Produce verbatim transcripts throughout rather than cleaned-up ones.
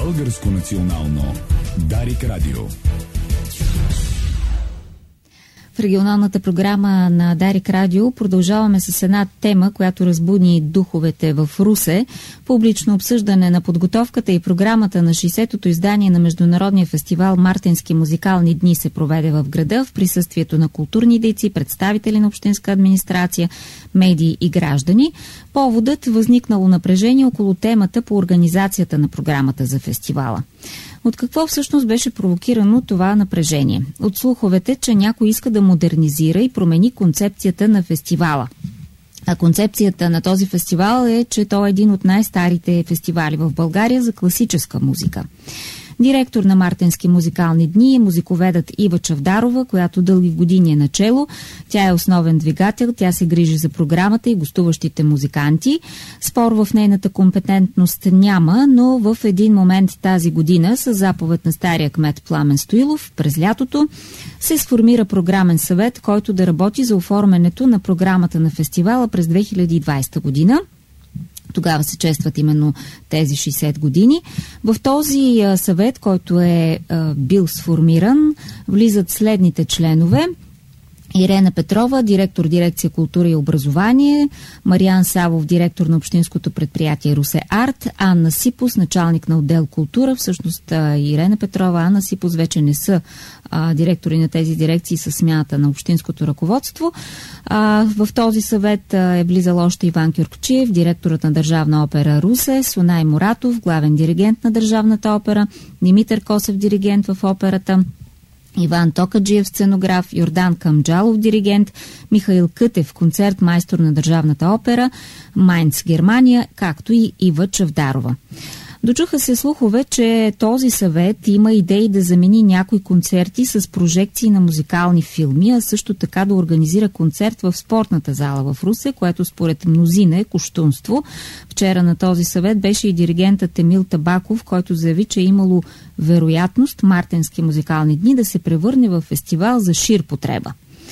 Българско национално Дарик Радио. В регионалната програма на Дарик Радио продължаваме с една тема, която разбуди духовете в Русе. Публично обсъждане на подготовката и програмата на шейсетото издание на Международния фестивал Мартенски музикални дни се проведе в града в присъствието на културни дейци, представители на общинска администрация, медии и граждани. Поводът възникнало напрежение около темата по организацията на програмата за фестивала. От какво всъщност беше провокирано това напрежение? От слуховете, че някой иска да модернизира и промени концепцията на фестивала. А концепцията на този фестивал е, че той е един от най-старите фестивали в България за класическа музика. Директор на Мартенски музикални дни е музиковедът Ива Чавдарова, която дълги години е начело. Тя е основен двигател, тя се грижи за програмата и гостуващите музиканти. Спор в нейната компетентност няма, но в един момент тази година с заповед на стария кмет Пламен Стоилов през лятото се сформира програмен съвет, който да работи за оформянето на програмата на фестивала през две хиляди и двадесета година. Тогава се честват именно тези шейсет години. В този а, съвет, който е а, бил сформиран, влизат следните членове. Ирена Петрова, директор дирекция култура и образование, Мариан Савов, директор на общинското предприятие Русе Арт, Анна Сипус, началник на отдел култура. Всъщност Ирена Петрова, Анна Сипус вече не са а, директори на тези дирекции със смяната на общинското ръководство. А, в този съвет а, е влизал още Иван Кюркчиев, директорът на Държавна опера Русе, Сунай Муратов, главен диригент на Държавната опера, Димитър Косев, диригент в операта, Иван Токаджиев, сценограф, Йордан Камджалов, диригент, Михаил Кътев, концертмайстор на Държавната опера, Майнц, Германия, както и Ива Чавдарова. Дочуха се слухове, че този съвет има идеи да замени някои концерти с прожекции на музикални филми, а също така да организира концерт в спортната зала в Русе, което според мнозина е кощунство. Вчера на този съвет беше и диригентът Емил Табаков, който заяви, че е имало вероятност Мартенски музикални дни да се превърне в фестивал за шир потреба.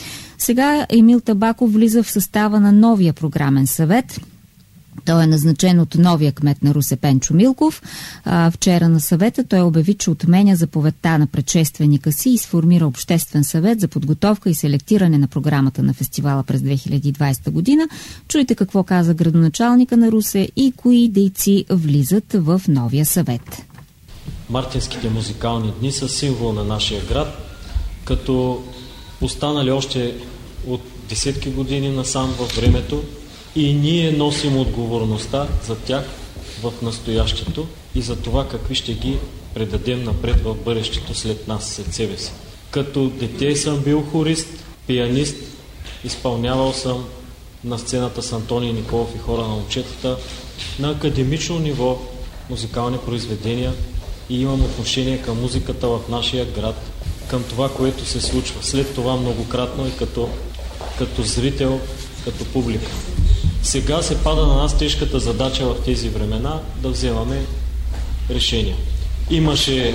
Сега Емил Табаков влиза в състава на новия програмен съвет. Той е назначен от новия кмет на Русе Пенчо Милков. А, вчера на съвета той обяви, че отменя заповедта на предшественика си и сформира обществен съвет за подготовка и селектиране на програмата на фестивала през две хиляди и двадесета година. Чуйте какво каза градоначалника на Русе и кои дейци влизат в новия съвет. Мартенските музикални дни са символ на нашия град, като останали още от десетки години насам във времето, и ние носим отговорността за тях в настоящето и за това какви ще ги предадем напред в бъдещето след нас, след себе си. Като дете съм бил хорист, пианист, изпълнявал съм на сцената с Антоний Николов и хора на момчетата на академично ниво музикални произведения и имам отношение към музиката в нашия град, към това, което се случва. След това многократно и като, като зрител, като публика. Сега се пада на нас тежката задача в тези времена да вземаме решения. Имаше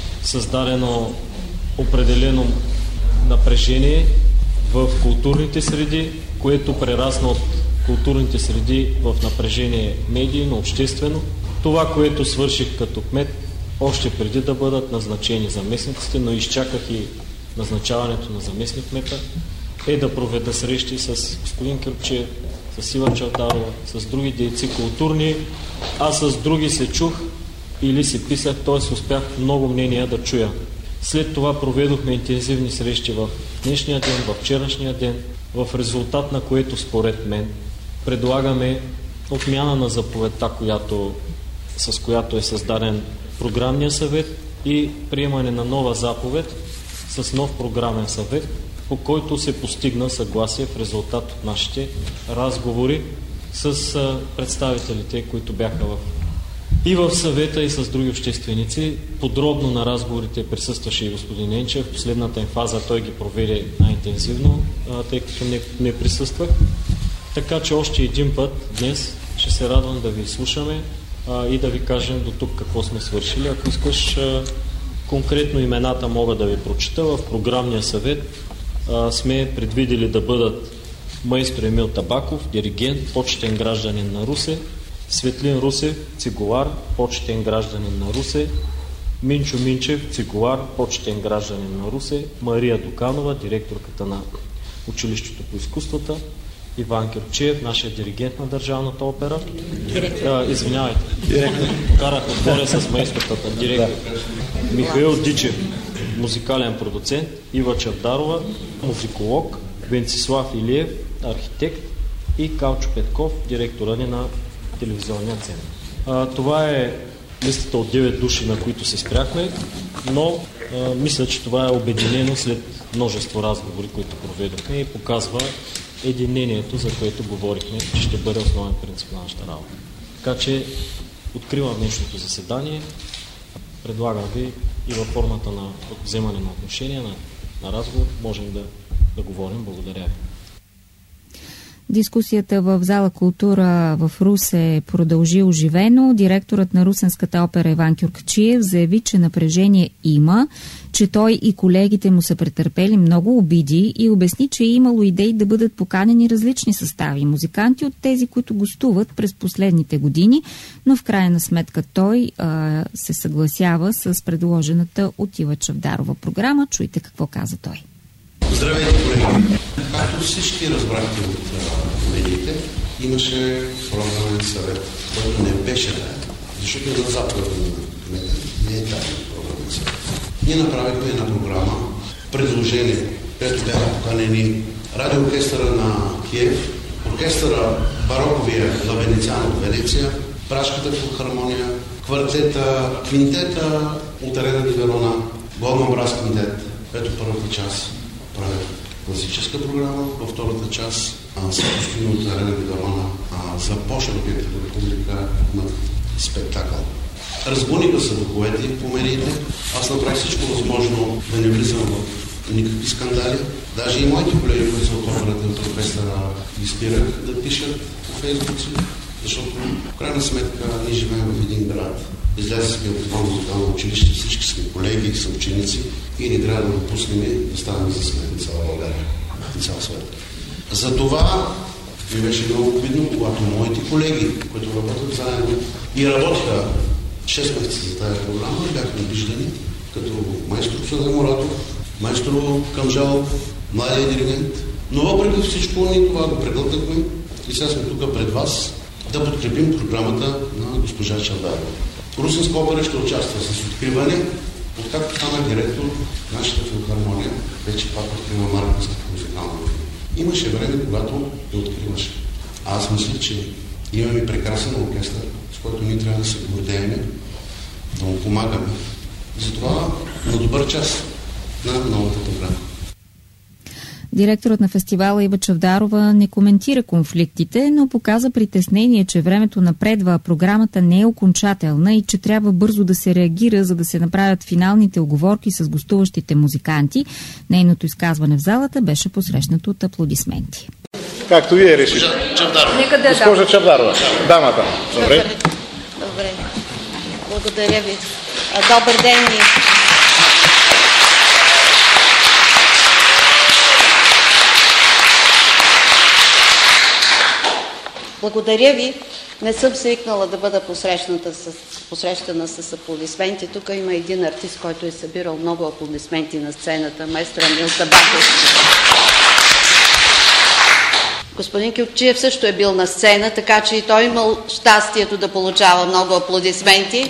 създадено определено напрежение в културните среди, което прерасна от културните среди в напрежение медийно, обществено. Това, което свърших като кмет, още преди да бъдат назначени заместниците, но изчаках и назначаването на заместник кмета, е да проведа срещи с господин Кюркчиев, с Ива Чавдарова, с други дейци културни, а с други се чух или се писах, т.е. успях много мнения да чуя. След това проведохме интензивни срещи в днешния ден, в вчерашния ден, в резултат на което според мен предлагаме отмяна на заповедта, която, с която е създаден програмния съвет, и приемане на нова заповед с нов програмен съвет, по който се постигна съгласие в резултат от нашите разговори с представителите, които бяха в и в съвета, и с други общественици. Подробно на разговорите присъстваше и господин Енчев. В последната им фаза той ги проведе най-интензивно, тъй като не, не присъствах. Така че още един път днес ще се радвам да ви слушаме а, и да ви кажем до тук какво сме свършили. Ако искаш, а, конкретно имената мога да ви прочита. В програмния съвет а, сме предвидели да бъдат майстор Емил Табаков, диригент, почетен гражданин на Русе, Светлин Русев, цигулар, почетен гражданин на Русе, Минчо Минчев, цигулар, почетен гражданин на Русе, Мария Дуканова, директорката на Училището по изкуствата, Иван Кирчиев, нашия диригент на Държавната опера. А, извинявайте, карах отгоре с майсторката, директор. Михаил Дичев, музикален продуцент, Ива Чавдарова, музиколог, Венцислав Илиев, архитект и Калчо Петков, директора ни на телевизионния център. А, това е листата от девет души, на които се спряхме, но а, мисля, че това е обединено след множество разговори, които проведохме и показва единението, за което говорихме, че ще бъде основен принцип на нашата работа. Така че откривам днешното заседание. Предлагам ви и във формата на вземане на отношение, на, на разговор, можем да, да говорим. Благодаря ви. Дискусията в зала Култура в Русе продължи оживено. Директорът на Русенската опера Иван Кюркчиев заяви, че напрежение има, че той и колегите му са претърпели много обиди и обясни, че е имало идеи да бъдат поканени различни състави музиканти от тези, които гостуват през последните години, но в крайна сметка той а, се съгласява с предложената от Ива Чавдарова програма. Чуйте какво каза той. Здравейте, колеги! Както всички разбрахте от медиите, имаше програмен съвет, който не беше тайна, защото на заповед на кмета не е тайна програмен съвет. Ние направихме една програма, предложение, където бяха поканени радиооркестъра на Киев, оркестъра бароковия на Венециано от Венеция, Пражската филхармония, квартета, квинтета от Арена ди Верона, Голдман Брас квинтет. Ето първата част правят класическа програма, във втората част са пустини от Арена ди Верона започна Пиетата република на спектакъл. Разбуниха се духовете по медиите. Аз направих всичко възможно да не влизам в никакви скандали. Даже и моите колеги, които са от операта от оркестъра, изпирах да пишат по фейсбук си, защото в крайна сметка ние живеем в един град. Излезе сме от това музикално училище, всички сме колеги, са ученици и не трябва да допуснем да ставаме за сметни цяла България и цял свет. Затова ми беше много обидно, когато моите колеги, които работят заедно и работиха шест месеца за тази програма, бяхме виждани като майстор Цветан Моратов, майстор Камжалов, младия диригент. Но въпреки всичко ние това го преглътнахме и сега сме тук пред вас да подкрепим програмата на госпожа Чавдарова. Русенска опера ще участва с откриване, откакто стана директор на нашата филхармония, вече пак открива Марковската музикална. Имаше време, когато я откриваше. А аз мисля, че имаме прекрасен оркестър, с който ние трябва да се гордеем, да му помагаме. Затова на добър час на новата програма. Директорът на фестивала Ива Чавдарова не коментира конфликтите, но показа притеснение, че времето напредва, а програмата не е окончателна и че трябва бързо да се реагира, за да се направят финалните уговорки с гостуващите музиканти. Нейното изказване в залата беше посрещнато от аплодисменти. Както вие решите. Чавдарова. Госпожа Чавдарова. Дамата. Добре. Добре. Благодаря ви. Добър ден ви. Благодаря ви. Не съм свикнала да бъда посрещната с, посрещана с аплодисменти. Тук има един артист, който е събирал много аплодисменти на сцената, майстор Емил Табаков. Господин Кюркчиев също е бил на сцена, така че и той имал щастието да получава много аплодисменти.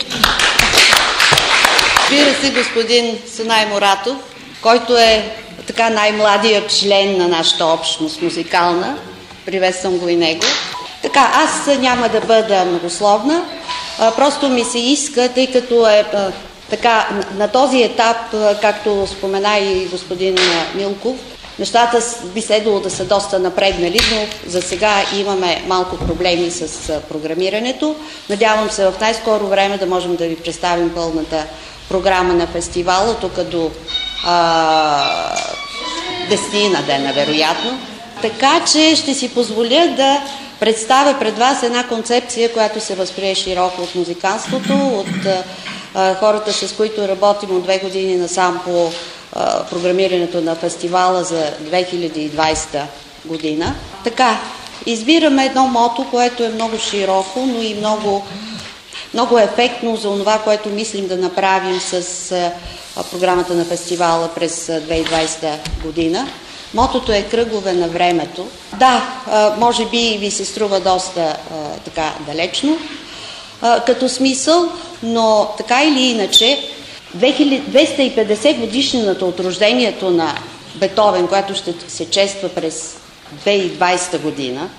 Разбира се, господин Сунай Моратов, който е така най-младият член на нашата общност музикална. Приветствам го и него. Така, аз няма да бъда многословна, а, просто ми се иска, тъй като е а, така, на, на този етап, а, както спомена и господин а, Милков, нещата би следвало да са доста напреднали, но за сега имаме малко проблеми с а, програмирането. Надявам се в най-скоро време да можем да ви представим пълната програма на фестивала, тук до а, десетина дена, вероятно. Така че ще си позволя да представя пред вас една концепция, която се възприе широко от музиканството, от а, хората, с които работим от две години насам по а, програмирането на фестивала за две хиляди и двадесета година. Така, избираме едно мото, което е много широко, но и много, много ефектно за това, което мислим да направим с а, програмата на фестивала през две хиляди и двадесета година. Мотото е кръгове на времето. Да, а, може би ви се струва доста а, така далечно а, като смисъл, но така или иначе двеста и петдесет годишнината от рождението на Бетовен, която ще се чества през две хиляди и двадесета година,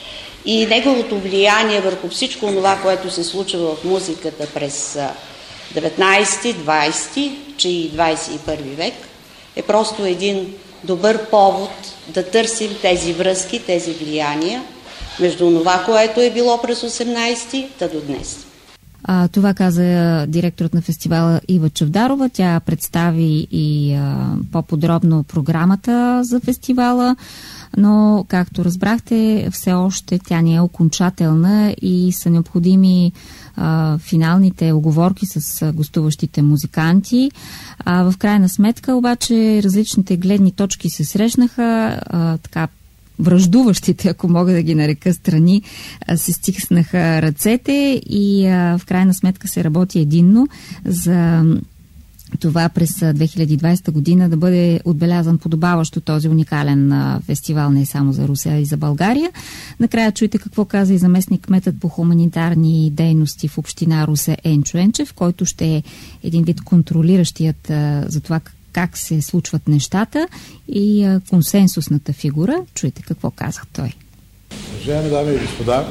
и неговото влияние върху всичко това, което се случва в музиката през деветнадесети, двадесети, че и двадесет и първи век, е просто един добър повод да търсим тези връзки, тези влияния между това, което е било през осемнадесети та до днес. А, това каза директорът на фестивала Ива Чавдарова. Тя представи и а, по-подробно програмата за фестивала, но, както разбрахте, все още тя не е окончателна и са необходими а, финалните оговорки с а, гостуващите музиканти. А, в крайна сметка, обаче, различните гледни точки се срещнаха, а, така връждуващите, ако мога да ги нарека, страни, се стиснаха ръцете и а, в крайна сметка се работи единно за това през две хиляди и двадесета година да бъде отбелязан подобаващо този уникален а, фестивал не само за Русе, а и за България. Накрая чуйте какво каза и заместник кметът по хуманитарни дейности в община Русе Енчо Енчев, който ще е един вид контролиращият а, за това как се случват нещата и а, консенсусната фигура. Чуйте какво казах той. Уважаеми дами и господа,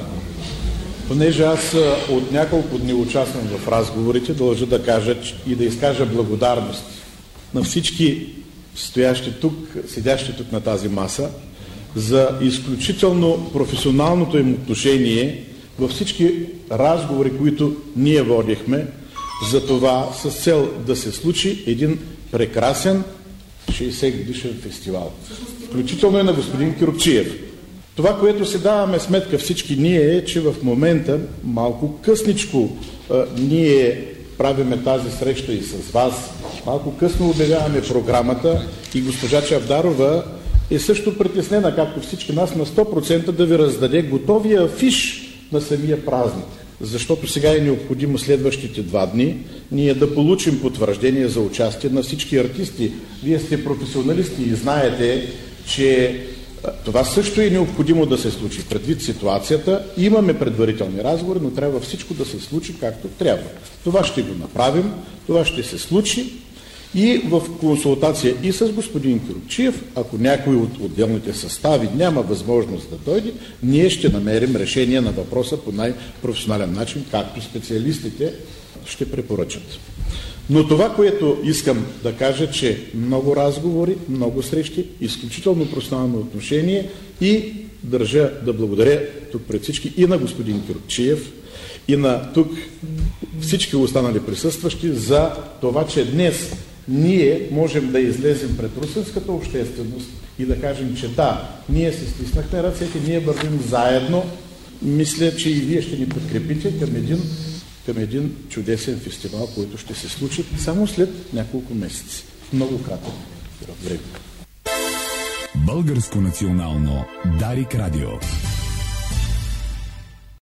понеже аз от няколко дни участвам в разговорите, дължа да кажа и да изкажа благодарност на всички стоящи тук, седящи тук на тази маса, за изключително професионалното им отношение във всички разговори, които ние водихме, за това с цел да се случи един прекрасен шейсет годишен фестивал. Включително и на господин Кюркчиев. Това, което се даваме сметка всички ние е, че в момента малко късничко а, ние правиме тази среща и с вас. Малко късно обявяваме програмата и госпожа Чавдарова е също притеснена, както всички нас, на сто процента да ви раздаде готовия афиш на самия празник. Защото сега е необходимо следващите два дни ние да получим потвърждение за участие на всички артисти. Вие сте професионалисти и знаете, че това също е необходимо да се случи. Предвид ситуацията, имаме предварителни разговори, но трябва всичко да се случи както трябва. Това ще го направим, това ще се случи и в консултация и с господин Кюркчиев, ако някой от отделните състави няма възможност да дойде, ние ще намерим решение на въпроса по най-професионален начин, както специалистите ще препоръчат. Но това, което искам да кажа, че много разговори, много срещи, изключително професионално отношение и държа да благодаря тук пред всички и на господин Кюркчиев, и на тук всички останали присъстващи за това, че днес ние можем да излезем пред русенската общественост и да кажем, че да, ние се стиснахме ръцете, ние вървим заедно. Мисля, че и вие ще ни подкрепите към един към един чудесен фестивал, който ще се случи само след няколко месеца. Много кратък време. Българско национално Дарик Радио.